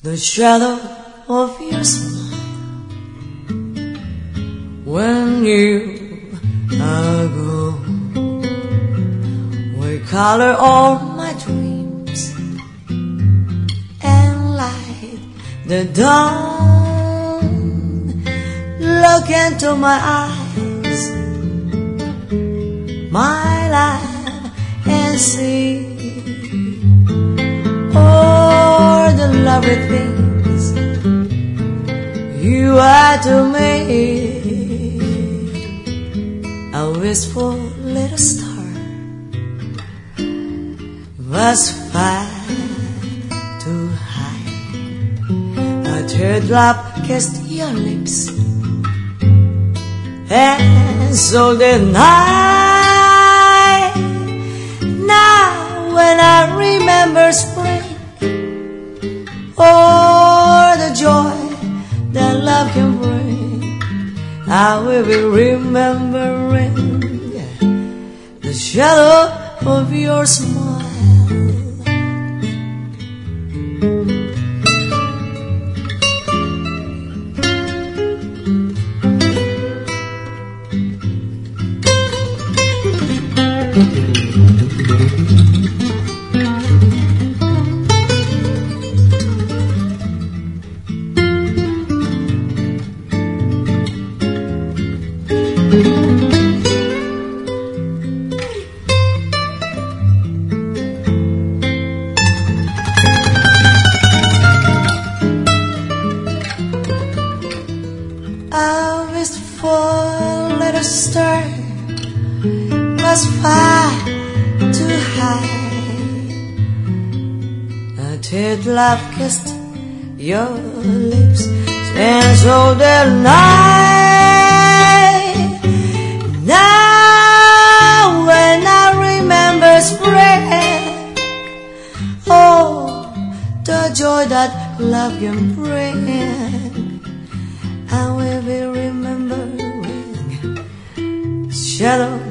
The shadow of your smile when you are gone will color all my dreams and light the dawn. Look into my eyes, my life, and see all the lovely things you are to me. A wistful little star was far too high. A teardrop kissed your lips, and so did I. Now when I remember spring, or the joy that love can bring, I will be remembering the shadow of your smile. A wistful little star was far too high. A teardrop kissed your lips, and so did I. Now when I remember spring, oh, the joy that love can bring, I will be remembering the shadow